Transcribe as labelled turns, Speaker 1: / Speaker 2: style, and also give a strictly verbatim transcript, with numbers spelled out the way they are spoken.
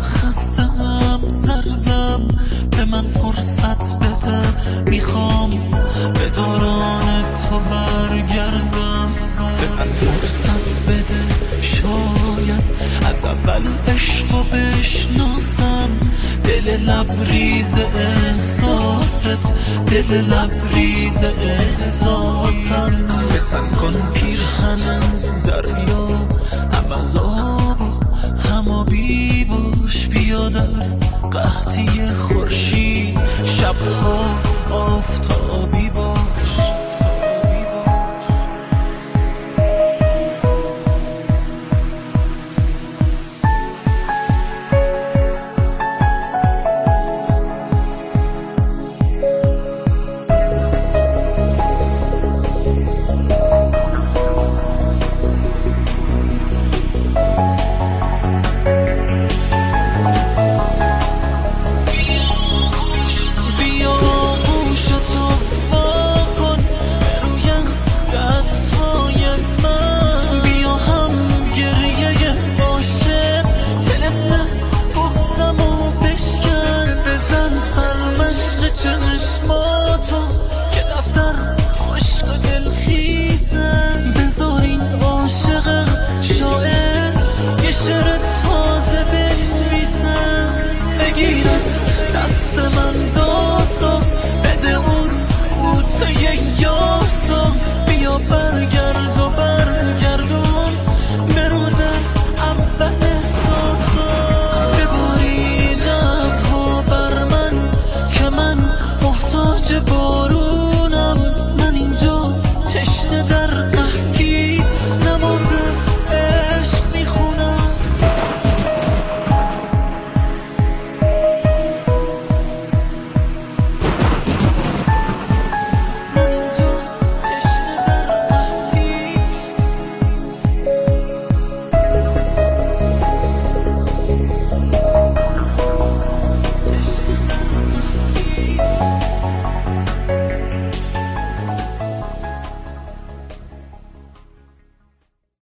Speaker 1: خستم زردم، به من فرصت بده، میخوام به دوران تو برگردم. به من فرصت بده، شاید از اول عشقو بشناسم. دل لبریز احساست، دل لبریز احساسم. بزن کن پیرهنم دریا، هم از آب و هم آبی باش، بیا در قحطی خورشید، شبها آفتاب